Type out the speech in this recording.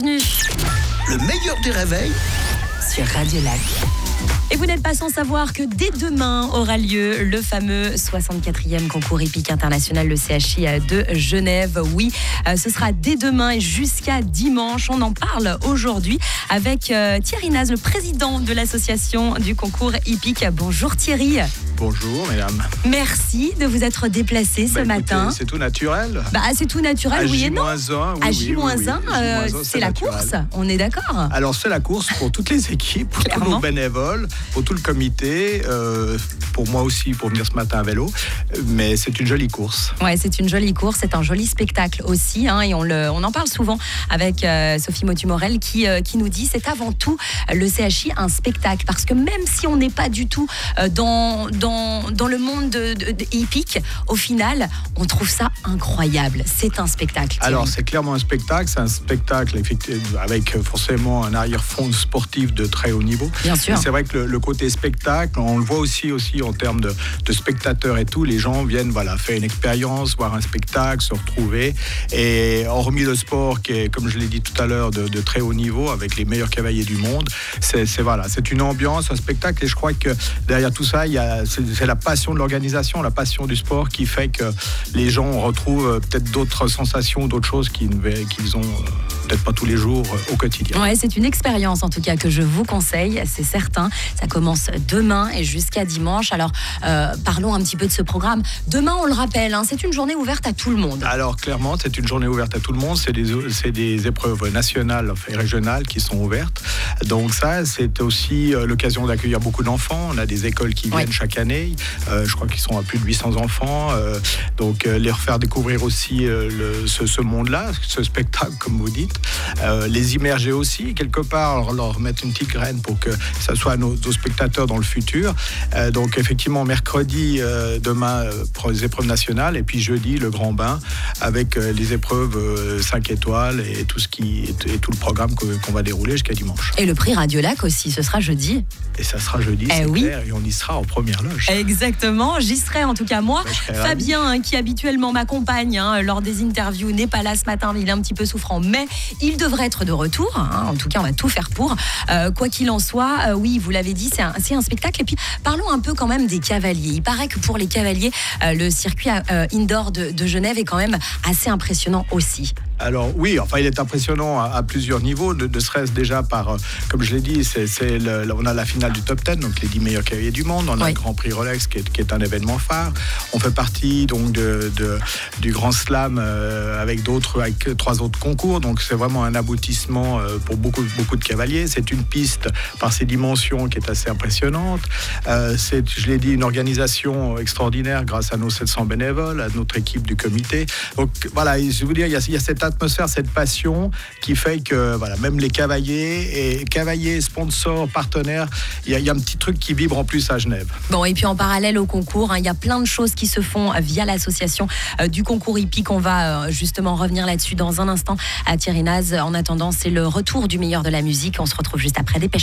Le meilleur du réveil sur Radio Lac. Et vous n'êtes pas sans savoir que dès demain aura lieu le fameux 64e concours hippique international, le CHI de Genève. Oui, ce sera dès demain et jusqu'à dimanche. On en parle aujourd'hui avec Thierry Naz, le président de l'association du concours hippique. Bonjour Thierry. Bonjour mesdames. Merci de vous être déplacé ce matin. C'est tout naturel. C'est tout naturel, oui et non. À J-1, c'est la course, on est d'accord. Alors c'est la course pour toutes les équipes, pour tous nos bénévoles, pour tout le comité, pour moi aussi pour venir ce matin à vélo, mais c'est une jolie course. Ouais, c'est une jolie course, c'est un joli spectacle aussi, et on en parle souvent avec Sophie Motu-Morel qui nous dit c'est avant tout le CHI un spectacle, parce que même si on n'est pas du tout dans le monde de hippique, au final, on trouve ça incroyable. C'est un spectacle. Alors, c'est clairement un spectacle. C'est un spectacle avec forcément un arrière-fond sportif de très haut niveau. Bien sûr. Et c'est vrai que le côté spectacle, on le voit aussi en termes de spectateurs et tout. Les gens viennent faire une expérience, voir un spectacle, se retrouver. Et hormis le sport qui est, comme je l'ai dit tout à l'heure, de très haut niveau, avec les meilleurs cavaliers du monde, c'est une ambiance, un spectacle. Et je crois que derrière tout ça, c'est la passion de l'organisation, la passion du sport qui fait que les gens retrouvent peut-être d'autres sensations, d'autres choses qu'ils ont peut-être pas tous les jours au quotidien. Ouais, c'est une expérience en tout cas que je vous conseille, c'est certain. Ça commence demain et jusqu'à dimanche. Alors, parlons un petit peu de ce programme. Demain, on le rappelle, c'est une journée ouverte à tout le monde. Alors, clairement, c'est une journée ouverte à tout le monde. C'est des épreuves nationales et régionales qui sont ouvertes. Donc ça, c'est aussi l'occasion d'accueillir beaucoup d'enfants. On a des écoles qui viennent chaque année. Je crois qu'ils sont à plus de 800 enfants. Donc, les refaire découvrir aussi ce monde-là, ce spectacle, comme vous dites. Les immerger aussi, quelque part, leur mettre une petite graine pour que ça soit nos spectateurs dans le futur. Donc, effectivement, mercredi, demain, pour les épreuves nationales, et puis jeudi, le grand bain, avec les épreuves 5 étoiles et tout le programme qu'on va dérouler jusqu'à dimanche. Et le prix Radio Lac aussi, ce sera jeudi. Et ça sera jeudi, c'est clair, et on y sera en première loge. Exactement, j'y serai en tout cas moi. Fabien, qui habituellement m'accompagne lors des interviews, n'est pas là ce matin, il est un petit peu souffrant, mais il devrait être de retour. En tout cas, on va tout faire pour. Quoi qu'il en soit, oui, vous l'avez dit, c'est un spectacle. Et puis, parlons un peu quand même des cavaliers. Il paraît que pour les cavaliers, le circuit indoor de Genève est quand même assez impressionnant aussi. Alors oui, il est impressionnant à plusieurs niveaux, ne serait-ce déjà par, comme je l'ai dit, on a la finale du top 10, donc les 10 meilleurs cavaliers du monde, on a le Grand Prix Rolex qui est un événement phare, on fait partie donc du Grand Slam avec 3 autres concours, donc c'est vraiment un aboutissement pour beaucoup de cavaliers. C'est une piste par ses dimensions qui est assez impressionnante, c'est, je l'ai dit, une organisation extraordinaire grâce à nos 700 bénévoles, à notre équipe du comité. Donc voilà, je veux dire, il y a cette atmosphère, cette passion qui fait que même les cavaliers, sponsors, partenaires, il y a un petit truc qui vibre en plus à Genève. Bon, et puis en parallèle au concours, il y a plein de choses qui se font via l'association du concours hippique. On va justement revenir là-dessus dans un instant à Thierry Naz. En attendant, c'est le retour du meilleur de la musique. On se retrouve juste après Dépêche.